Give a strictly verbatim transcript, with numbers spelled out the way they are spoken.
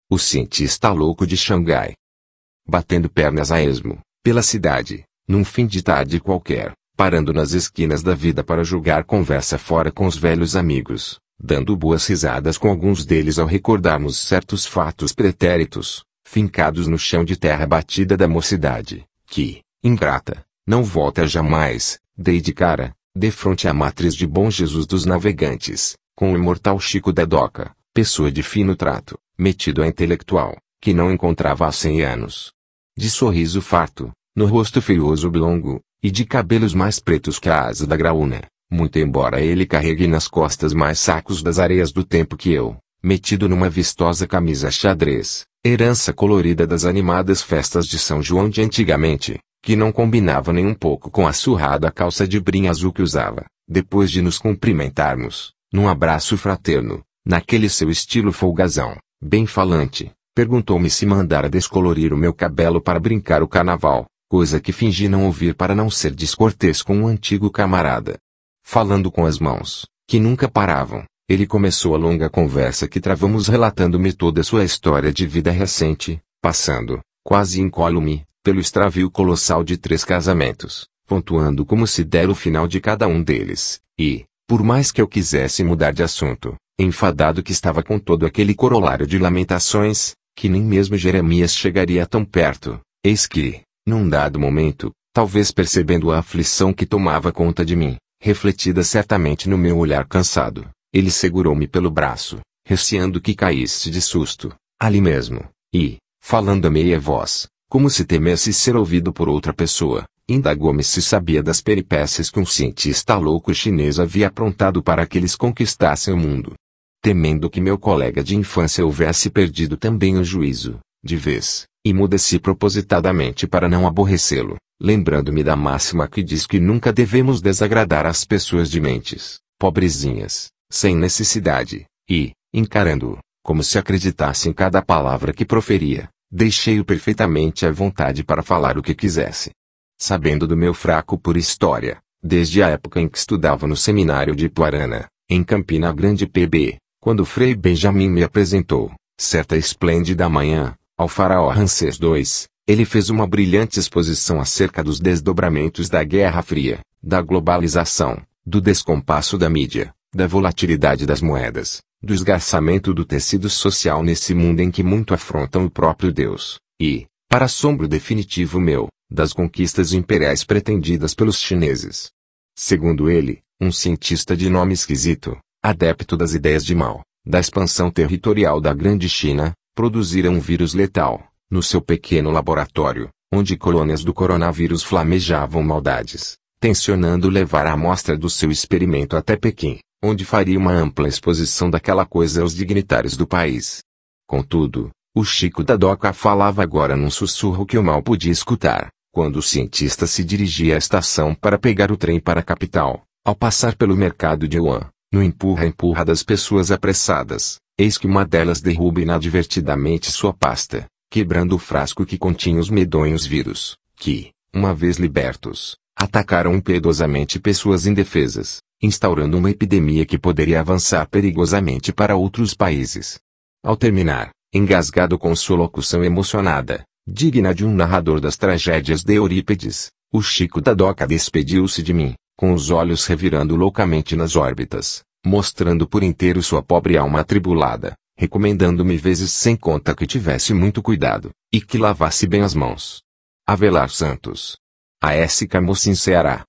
O cientista louco de Xangai. Batendo pernas a esmo, pela cidade, num fim de tarde qualquer, parando nas esquinas da vida para jogar conversa fora com os velhos amigos, dando boas risadas com alguns deles ao recordarmos certos fatos pretéritos, fincados no chão de terra batida da mocidade, que, ingrata, não volta jamais, dei de cara, defronte à matriz de Bom Jesus dos Navegantes, com o imortal Chico da Doca, pessoa de fino trato, metido a intelectual, que não encontrava há cem anos. De sorriso farto, no rosto feioso oblongo, e de cabelos mais pretos que a asa da graúna, muito embora ele carregue nas costas mais sacos das areias do tempo que eu, metido numa vistosa camisa xadrez, herança colorida das animadas festas de São João de antigamente, que não combinava nem um pouco com a surrada calça de brim azul que usava, depois de nos cumprimentarmos, num abraço fraterno, naquele seu estilo folgazão, bem falante, perguntou-me se mandara descolorir o meu cabelo para brincar o carnaval, coisa que fingi não ouvir para não ser descortês com um antigo camarada. Falando com as mãos, que nunca paravam, ele começou a longa conversa que travamos relatando-me toda a sua história de vida recente, passando, quase incólume, pelo extravio colossal de três casamentos, pontuando como se dera o final de cada um deles, e, por mais que eu quisesse mudar de assunto, enfadado que estava com todo aquele corolário de lamentações, que nem mesmo Jeremias chegaria tão perto, eis que, num dado momento, talvez percebendo a aflição que tomava conta de mim, refletida certamente no meu olhar cansado, ele segurou-me pelo braço, receando que caísse de susto, ali mesmo, e, falando a meia voz, como se temesse ser ouvido por outra pessoa, indagou-me se sabia das peripécias que um cientista louco chinês havia aprontado para que eles conquistassem o mundo. Temendo que meu colega de infância houvesse perdido também o juízo, de vez, e muda-se propositadamente para não aborrecê-lo, lembrando-me da máxima que diz que nunca devemos desagradar as pessoas de mentes pobrezinhas, sem necessidade, e, encarando-o, como se acreditasse em cada palavra que proferia, deixei-o perfeitamente à vontade para falar o que quisesse. Sabendo do meu fraco por história, desde a época em que estudava no seminário de Ipuarana, em Campina Grande P B, quando Frei Benjamin me apresentou, certa esplêndida manhã, ao faraó Ramsés dois, ele fez uma brilhante exposição acerca dos desdobramentos da Guerra Fria, da globalização, do descompasso da mídia, da volatilidade das moedas, do esgarçamento do tecido social nesse mundo em que muito afrontam o próprio Deus, e, para assombro definitivo meu, das conquistas imperiais pretendidas pelos chineses. Segundo ele, um cientista de nome esquisito, adepto das ideias de Mao, da expansão territorial da Grande China, produzira um vírus letal, no seu pequeno laboratório, onde colônias do coronavírus flamejavam maldades, tencionando levar a amostra do seu experimento até Pequim, onde faria uma ampla exposição daquela coisa aos dignitários do país. Contudo, o Chico da Doca falava agora num sussurro que eu mal podia escutar, quando o cientista se dirigia à estação para pegar o trem para a capital, ao passar pelo mercado de Wuhan, no empurra-empurra das pessoas apressadas, eis que uma delas derruba inadvertidamente sua pasta, quebrando o frasco que continha os medonhos vírus, que, uma vez libertos, atacaram impiedosamente pessoas indefesas, instaurando uma epidemia que poderia avançar perigosamente para outros países. Ao terminar, engasgado com sua locução emocionada, digna de um narrador das tragédias de Eurípides, o Chico da Doca despediu-se de mim, com os olhos revirando loucamente nas órbitas, mostrando por inteiro sua pobre alma atribulada, recomendando-me vezes sem conta que tivesse muito cuidado, e que lavasse bem as mãos. Avelar Santos. A S. Camocim, Ceará.